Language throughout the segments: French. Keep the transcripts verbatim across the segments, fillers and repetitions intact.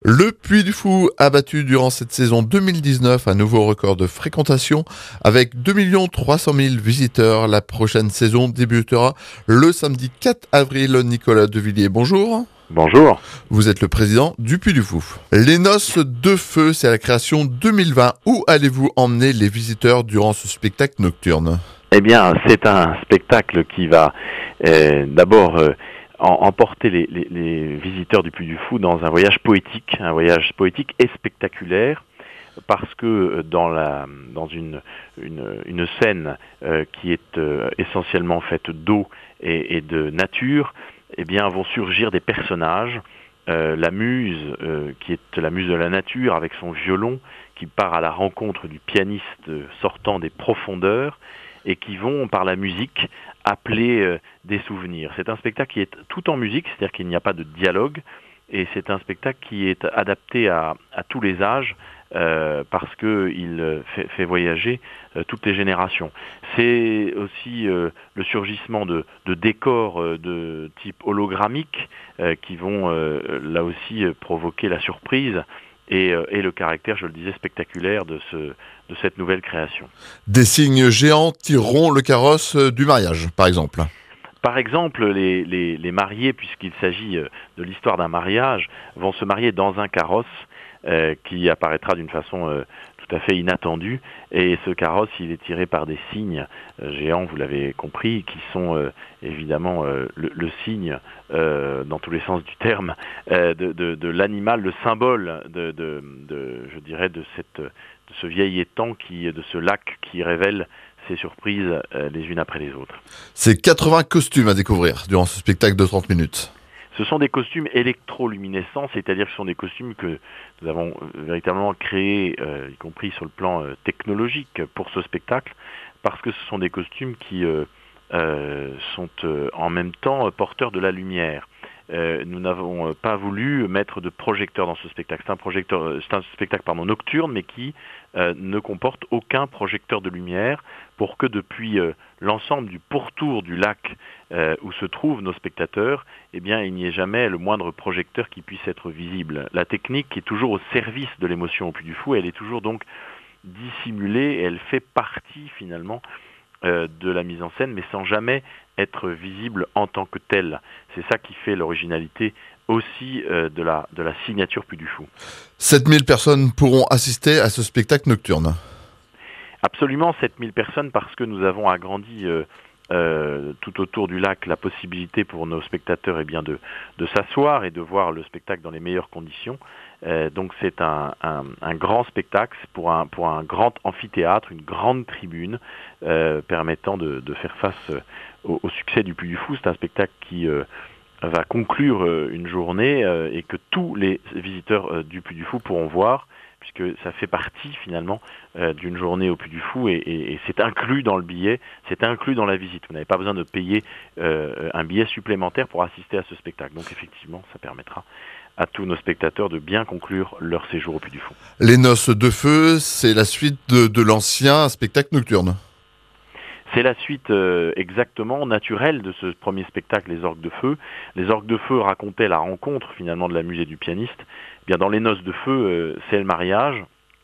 Le Puy du Fou a battu durant cette saison deux mille dix-neuf un nouveau record de fréquentation avec deux millions trois cent mille visiteurs. La prochaine saison débutera le samedi quatre avril. Nicolas Devilliers, bonjour. Bonjour. Vous êtes le président du Puy du Fou. Les Noces de Feu, c'est la création deux mille vingt. Où allez-vous emmener les visiteurs durant ce spectacle nocturne ? Eh bien, c'est un spectacle qui va euh, d'abord euh, emporter les, les, les visiteurs du Puy du Fou dans un voyage poétique, un voyage poétique et spectaculaire, parce que dans, la, dans une, une, une scène euh, qui est euh, essentiellement faite d'eau et, et de nature, eh bien, vont surgir des personnages. Euh, la muse, euh, qui est la muse de la nature, avec son violon, qui part à la rencontre du pianiste euh, sortant des profondeurs, et qui vont, par la musique, appeler euh, des souvenirs. C'est un spectacle qui est tout en musique, c'est-à-dire qu'il n'y a pas de dialogue, et c'est un spectacle qui est adapté à, à tous les âges, euh, parce qu'il fait, fait voyager euh, toutes les générations. C'est aussi euh, le surgissement de, de décors euh, de type hologrammique, euh, qui vont euh, là aussi euh, provoquer la surprise, Et, euh, et le caractère, je le disais, spectaculaire de, ce, de cette nouvelle création. Des signes géants tireront le carrosse du mariage, par exemple. Par exemple, les, les, les mariés, puisqu'il s'agit de l'histoire d'un mariage, vont se marier dans un carrosse euh, qui apparaîtra d'une façon euh, tout à fait inattendue. Et ce carrosse, il est tiré par des signes euh, géants, vous l'avez compris, qui sont euh, évidemment euh, le, le signe, euh, dans tous les sens du terme, euh, de, de, de l'animal, le symbole de, de, de, je dirais, de, cette, de ce vieil étang, qui, de ce lac qui révèle ces surprises euh, les unes après les autres. C'est quatre-vingts costumes à découvrir durant ce spectacle de trente minutes. Ce sont des costumes électroluminescents, c'est-à-dire que ce sont des costumes que nous avons véritablement créés, euh, y compris sur le plan euh, technologique, pour ce spectacle, parce que ce sont des costumes qui euh, euh, sont euh, en même temps euh, porteurs de la lumière. Euh, nous n'avons pas voulu mettre de projecteur dans ce spectacle. C'est un, projecteur, c'est un spectacle pardon, nocturne, mais qui euh, ne comporte aucun projecteur de lumière, pour que depuis euh, l'ensemble du pourtour du lac euh, où se trouvent nos spectateurs, eh bien, il n'y ait jamais le moindre projecteur qui puisse être visible. La technique est toujours au service de l'émotion au Puy du Fou, elle est toujours donc dissimulée, et elle fait partie finalement Euh, de la mise en scène, mais sans jamais être visible en tant que telle. C'est ça qui fait l'originalité aussi euh, de, la, de la signature Puy du Fou. sept mille personnes pourront assister à ce spectacle nocturne. Absolument, sept mille personnes, parce que nous avons agrandi euh, euh, tout autour du lac la possibilité pour nos spectateurs eh bien, de, de s'asseoir et de voir le spectacle dans les meilleures conditions. Euh, donc c'est un, un, un grand spectacle pour un, pour un grand amphithéâtre, une grande tribune euh, permettant de, de faire face au, au succès du Puy du Fou. C'est un spectacle qui euh, va conclure euh, une journée euh, et que tous les visiteurs euh, du Puy du Fou pourront voir, puisque ça fait partie finalement euh, d'une journée au Puy du Fou, et, et, et c'est inclus dans le billet, c'est inclus dans la visite. Vous n'avez pas besoin de payer euh, un billet supplémentaire pour assister à ce spectacle. Donc effectivement, ça permettra à tous nos spectateurs de bien conclure leur séjour au Puy du Fou. Les Noces de Feu, c'est la suite de, de l'ancien spectacle nocturne. C'est la suite euh, exactement naturelle de ce premier spectacle, Les Orgues de Feu. Les Orgues de Feu racontaient la rencontre finalement de la muse et du pianiste. Eh bien, dans Les Noces de Feu, euh, c'est le mariage,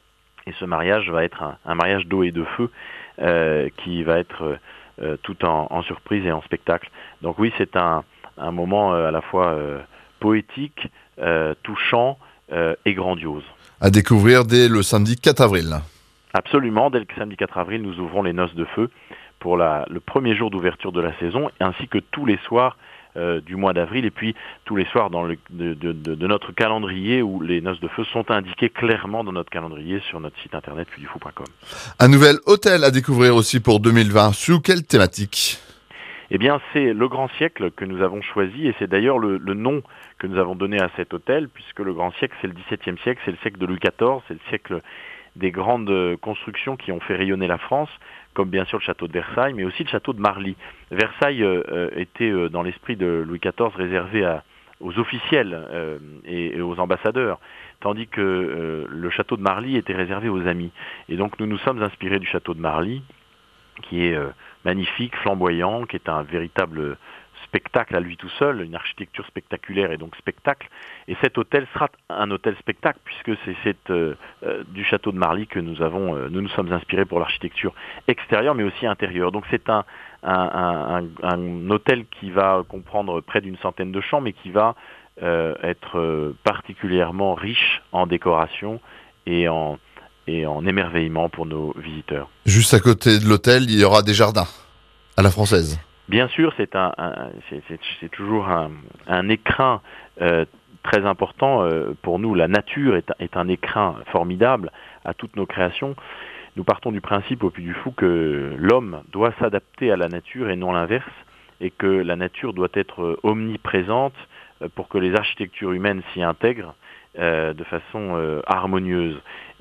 et ce mariage va être un, un mariage d'eau et de feu euh, qui va être euh, tout en, en surprise et en spectacle. Donc oui, c'est un, un moment euh, à la fois euh, poétique, euh, touchant euh, et grandiose. À découvrir dès le samedi quatre avril. Absolument, dès le samedi quatre avril, nous ouvrons Les Noces de Feu pour la, le premier jour d'ouverture de la saison, ainsi que tous les soirs euh, du mois d'avril, et puis tous les soirs dans le, de, de, de, de notre calendrier, où les Noces de Feu sont indiquées clairement dans notre calendrier sur notre site internet puy du fou point com. Un nouvel hôtel à découvrir aussi pour deux mille vingt. Sous quelle thématique ? Eh bien, c'est le Grand Siècle que nous avons choisi, et c'est d'ailleurs le, le nom que nous avons donné à cet hôtel, puisque le Grand Siècle, c'est le dix-septième siècle, c'est le siècle de Louis quatorze, c'est le siècle des grandes constructions qui ont fait rayonner la France, comme bien sûr le château de Versailles, mais aussi le château de Marly. Versailles euh, était euh, dans l'esprit de Louis quatorze réservé à, aux officiels euh, et, et aux ambassadeurs, tandis que euh, le château de Marly était réservé aux amis. Et donc nous nous sommes inspirés du château de Marly, qui est euh, magnifique, flamboyant, qui est un véritable spectacle à lui tout seul, une architecture spectaculaire et donc spectacle. Et cet hôtel sera un hôtel spectacle puisque c'est, c'est euh, euh, du château de Marly que nous avons, euh, nous nous sommes inspirés pour l'architecture extérieure mais aussi intérieure. Donc c'est un, un, un, un hôtel qui va comprendre près d'une centaine de chambres mais qui va euh, être euh, particulièrement riche en décoration et en, et en émerveillement pour nos visiteurs. Juste à côté de l'hôtel, il y aura des jardins à la française. Bien sûr, c'est, un, un, c'est, c'est, c'est toujours un, un écrin euh, très important euh, pour nous. La nature est, est un écrin formidable à toutes nos créations. Nous partons du principe au Puy du Fou que l'homme doit s'adapter à la nature et non l'inverse, et que la nature doit être omniprésente pour que les architectures humaines s'y intègrent euh, de façon euh, harmonieuse.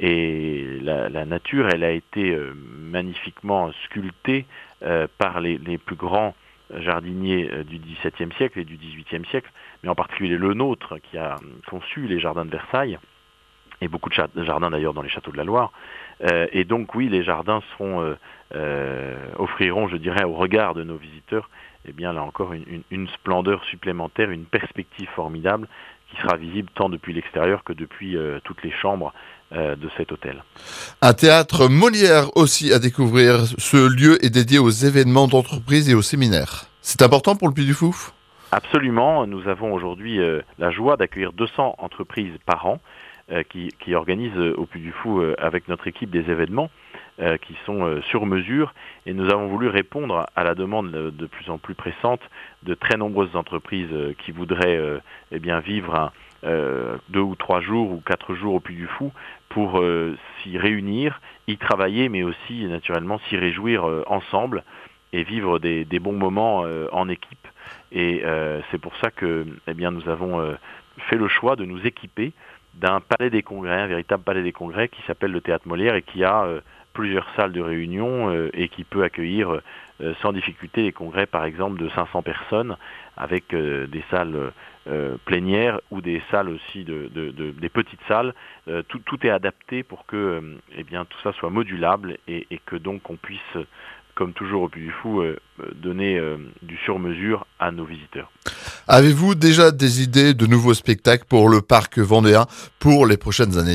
Et la, la nature, elle a été euh, magnifiquement sculptée euh, par les, les plus grands jardiniers euh, du dix-septième siècle et du dix-huitième siècle, mais en particulier le nôtre qui a conçu les jardins de Versailles, et beaucoup de jardins d'ailleurs dans les châteaux de la Loire. Euh, et donc oui, les jardins seront, euh, euh, offriront, je dirais, au regard de nos visiteurs, eh bien là encore une, une, une splendeur supplémentaire, une perspective formidable qui sera visible tant depuis l'extérieur que depuis euh, toutes les chambres euh, de cet hôtel. Un théâtre Molière aussi à découvrir. Ce lieu est dédié aux événements d'entreprise et aux séminaires. C'est important pour le Puy du Fou ? Absolument. Nous avons aujourd'hui euh, la joie d'accueillir deux cents entreprises par an euh, qui, qui organisent euh, au Puy du Fou euh, avec notre équipe des événements euh, qui sont euh, sur mesure. Et nous avons voulu répondre à la demande euh, de plus en plus pressante de très nombreuses entreprises euh, qui voudraient euh, eh bien, vivre un, euh, deux ou trois jours ou quatre jours au Puy du Fou pour euh, s'y réunir, y travailler, mais aussi naturellement s'y réjouir euh, ensemble et vivre des, des bons moments euh, en équipe. Et euh, c'est pour ça que eh bien, nous avons euh, fait le choix de nous équiper d'un palais des congrès, un véritable palais des congrès qui s'appelle le Théâtre Molière et qui a euh, plusieurs salles de réunion euh, et qui peut accueillir euh, sans difficulté les congrès par exemple de cinq cents personnes avec euh, des salles euh, plénières ou des salles aussi, de, de, de, des petites salles. Euh, tout, tout est adapté pour que euh, eh bien, tout ça soit modulable et, et que donc on puisse comme toujours au Puy du Fou, euh, donner euh, du sur-mesure à nos visiteurs. Avez-vous déjà des idées de nouveaux spectacles pour le parc vendéen pour les prochaines années ?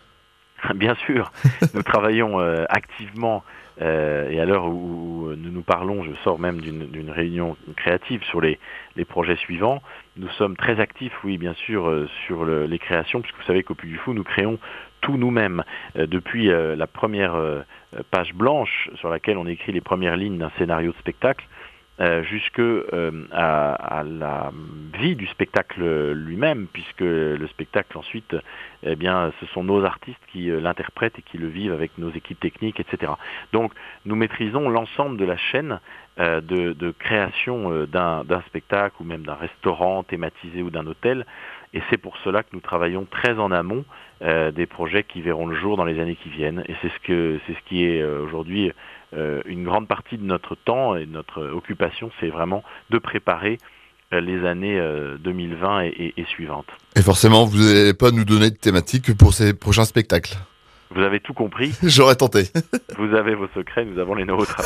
Bien sûr, nous travaillons euh, activement euh, et à l'heure où, où nous nous parlons, je sors même d'une, d'une réunion créative sur les, les projets suivants. Nous sommes très actifs, oui, bien sûr, euh, sur le, les créations, puisque vous savez qu'au Puy du Fou, nous créons tout nous-mêmes. Euh, depuis euh, la première euh, page blanche sur laquelle on écrit les premières lignes d'un scénario de spectacle, euh, jusque euh, à, à la vie du spectacle lui-même, puisque le spectacle ensuite, eh bien, ce sont nos artistes qui euh, l'interprètent et qui le vivent avec nos équipes techniques, et cetera. Donc, nous maîtrisons l'ensemble de la chaîne euh, de, de création euh, d'un, d'un spectacle ou même d'un restaurant thématisé ou d'un hôtel. Et c'est pour cela que nous travaillons très en amont euh, des projets qui verront le jour dans les années qui viennent. Et c'est ce que c'est ce qui est euh, aujourd'hui euh, une grande partie de notre temps et de notre occupation, c'est vraiment de préparer euh, les années euh, deux mille vingt et, et, et suivantes. Et forcément, vous n'allez pas nous donner de thématique pour ces prochains spectacles. Vous avez tout compris. J'aurais tenté. Vous avez vos secrets, nous avons les nôtres.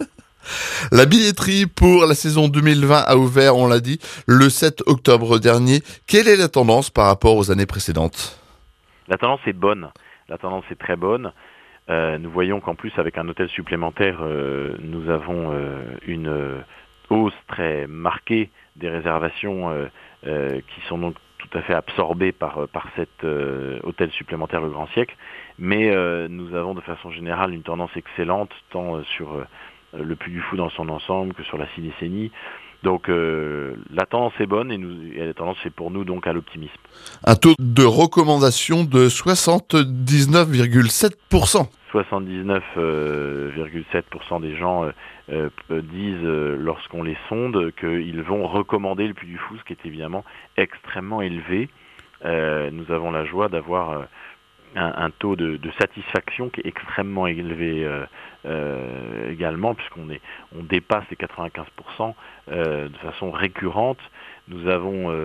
La billetterie pour la saison deux mille vingt a ouvert, on l'a dit, le sept octobre dernier. Quelle est la tendance par rapport aux années précédentes ? La tendance est bonne. La tendance est très bonne. Euh, nous voyons qu'en plus, avec un hôtel supplémentaire, euh, nous avons euh, une euh, hausse très marquée des réservations euh, euh, qui sont donc tout à fait absorbées par, par cet euh, hôtel supplémentaire Le Grand Siècle. Mais euh, nous avons de façon générale une tendance excellente, tant euh, sur euh, le Puy du Fou dans son ensemble que sur la Cydécénie. Donc euh, la tendance est bonne et, nous, et la tendance est pour nous donc à l'optimisme. Un taux de recommandation de soixante-dix-neuf virgule sept pour cent. soixante-dix-neuf virgule sept pour cent des gens euh, euh, disent euh, lorsqu'on les sonde qu'ils vont recommander le Puy du Fou, ce qui est évidemment extrêmement élevé. Euh, nous avons la joie d'avoir euh, un, un taux de, de satisfaction qui est extrêmement élevé euh, euh, également, puisqu'on est, on dépasse les quatre-vingt-quinze pour cent euh, de façon récurrente. Nous avons euh,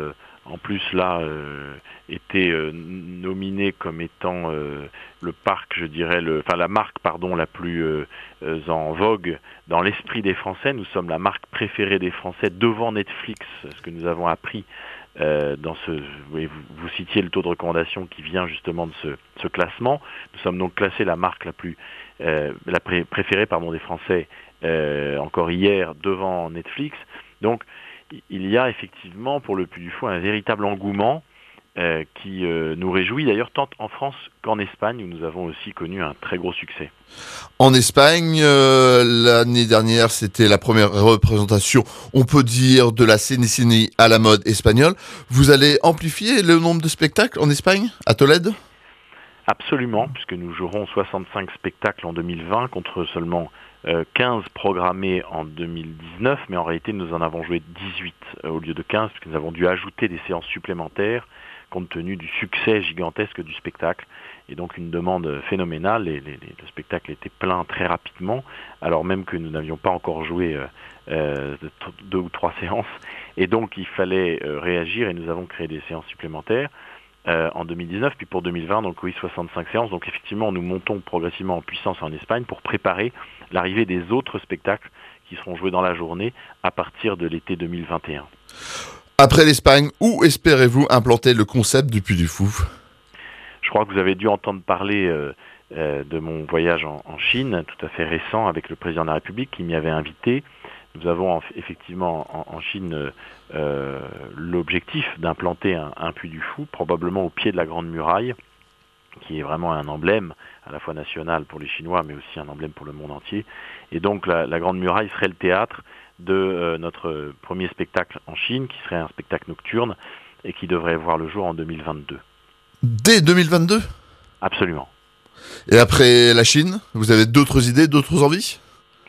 en plus là euh, était euh, nominé comme étant euh, le parc, je dirais, le, enfin la marque pardon la plus euh, euh, en vogue dans l'esprit des Français. Nous sommes la marque préférée des Français devant Netflix, ce que nous avons appris euh, dans ce. Vous, vous citiez le taux de recommandation qui vient justement de ce, ce classement. Nous sommes donc classés la marque la plus euh, la pré- préférée pardon des Français euh, encore hier devant Netflix. Donc il y a effectivement pour le Puy du Fou un véritable engouement euh, qui euh, nous réjouit d'ailleurs tant en France qu'en Espagne où nous avons aussi connu un très gros succès. En Espagne, euh, l'année dernière, c'était la première représentation, on peut dire, de la Cenicienta à la mode espagnole. Vous allez amplifier le nombre de spectacles en Espagne, à Tolède ? Absolument, puisque nous jouerons soixante-cinq spectacles en deux mille vingt contre seulement euh, quinze programmés en deux mille dix-neuf, mais en réalité nous en avons joué dix-huit euh, au lieu de quinze, puisque nous avons dû ajouter des séances supplémentaires compte tenu du succès gigantesque du spectacle. Et donc une demande phénoménale, et les, les, le spectacle était plein très rapidement, alors même que nous n'avions pas encore joué euh, euh, deux ou trois séances, et donc il fallait euh, réagir et nous avons créé des séances supplémentaires. Euh, en deux mille dix-neuf, puis pour deux mille vingt, donc oui, soixante-cinq séances. Donc effectivement, nous montons progressivement en puissance en Espagne pour préparer l'arrivée des autres spectacles qui seront joués dans la journée à partir de l'été deux mille vingt et un. Après l'Espagne, où espérez-vous implanter le concept du Puy du Fou ? Je crois que vous avez dû entendre parler euh, euh, de mon voyage en, en Chine, tout à fait récent, avec le président de la République qui m'y avait invité. Nous avons en, effectivement en, en Chine euh, l'objectif d'implanter un, un Puy du Fou, probablement au pied de la Grande Muraille, qui est vraiment un emblème à la fois national pour les Chinois, mais aussi un emblème pour le monde entier. Et donc la, la Grande Muraille serait le théâtre de euh, notre premier spectacle en Chine, qui serait un spectacle nocturne et qui devrait voir le jour en deux mille vingt-deux. Dès deux mille vingt-deux ? Absolument. Et après la Chine, vous avez d'autres idées, d'autres envies ?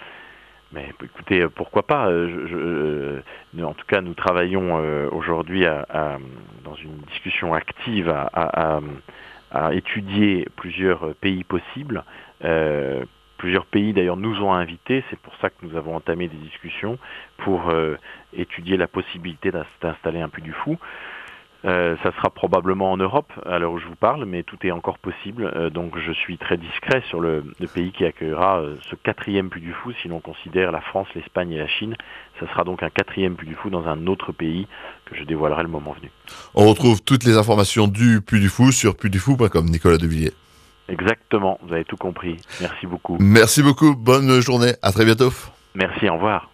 Mais écoutez, pourquoi pas je, je, En tout cas, nous travaillons euh, aujourd'hui à, à, dans une discussion active à, à, à étudier plusieurs pays possibles. Euh, plusieurs pays d'ailleurs nous ont invités, c'est pour ça que nous avons entamé des discussions pour euh, étudier la possibilité d'installer un Puy du Fou. Euh, ça sera probablement en Europe à l'heure où je vous parle, mais tout est encore possible. Euh, donc je suis très discret sur le, le pays qui accueillera euh, ce quatrième Puy du Fou. Si l'on considère la France, l'Espagne et la Chine, ça sera donc un quatrième Puy du Fou dans un autre pays que je dévoilerai le moment venu. On retrouve toutes les informations du Puy du Fou sur puy du fou point com, Nicolas Devilliers. Exactement, vous avez tout compris. Merci beaucoup. Merci beaucoup, bonne journée, à très bientôt. Merci, au revoir.